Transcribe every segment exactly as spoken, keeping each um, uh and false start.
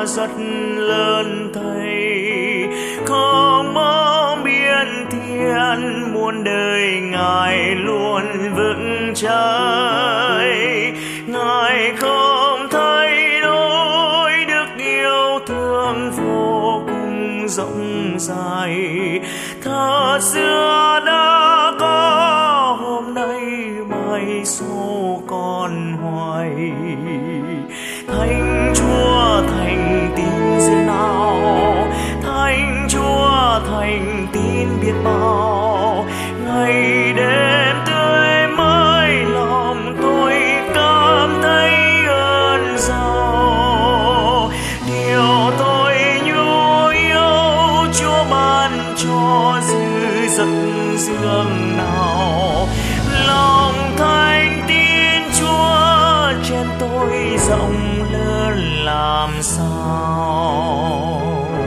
rất lớn thầy, không mong biến thiên muôn đời Ngài luôn vững trái. Ngài không thay đổi, đức yêu thương vô cùng rộng dài, thật xưa đã có, hôm nay mai sau còn hoài. Thánh Chúa thành tín dường nào, Thánh Chúa thành tín biết bao, ngày đêm tươi mới lòng tôi cảm thấy ơn giàu. Điều tôi nhu yêu Chúa ban cho dư dật dường nào, lòng thành tín Chúa trên tôi rộng lớn làm sao.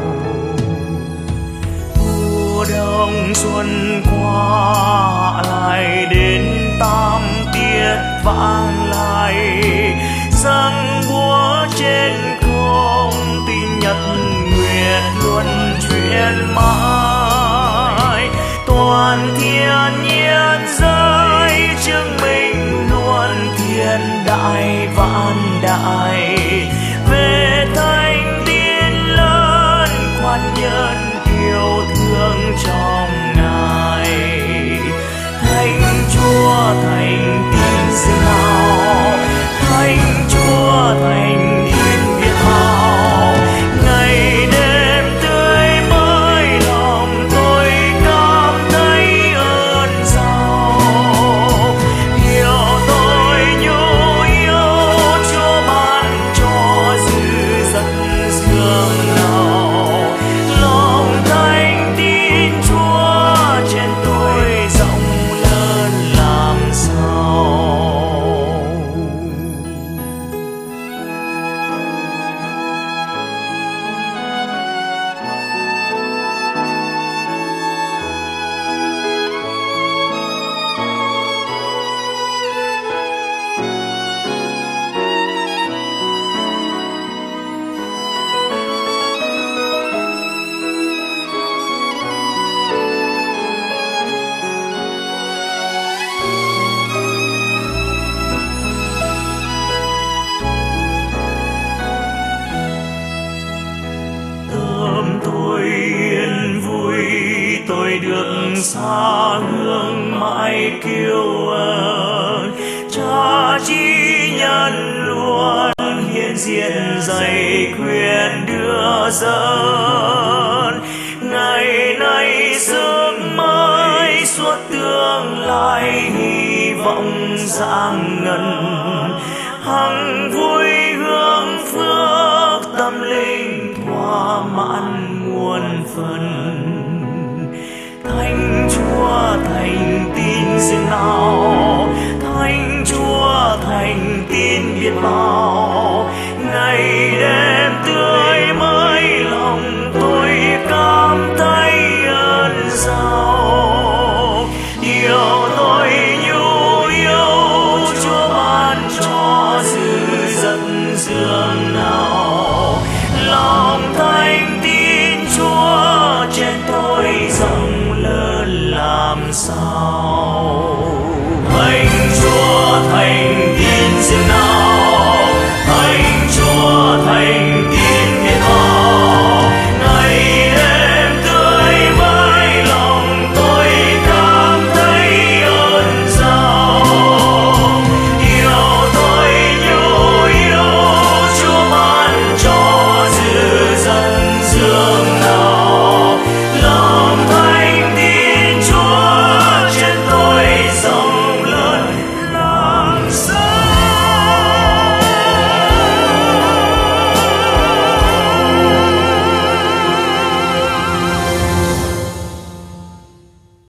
Mùa đông xuân qua lại đến tam tiết vang lại, dâng búa trên không tin nhật nguyện luân chuyển mãi. Toàn thiên nhiên giới chứng minh luôn thiên đại vạn đại, về thánh tín lớn khoan nhân yêu thương trong Ngài. Thánh Chúa thành tín dường nào, Thánh Chúa thành tín biết bao, ngày đêm tươi mới lòng tôi cảm thấy ơn giàu. Điều tôi nhu yêu Chúa ban cho dư dật dường nào, lòng thánh tín Chúa trên tôi rộng lớn làm sao. Tâm tôi yên vui, tôi được xa hương mãi kêu ơn. Cha chỉ nhân luôn hiện diện dạy khuyên đưa dẫn, ngày nay sức mới suốt tương lai hy vọng rạng ngân. Hằng vui hương phước tâm linh thỏa mãn muôn phần. Thánh Chúa thành tín dường nào, Thánh Chúa thành tín biết bao, ngày đêm tươi mới lòng tôi cảm thấy ơn giàu.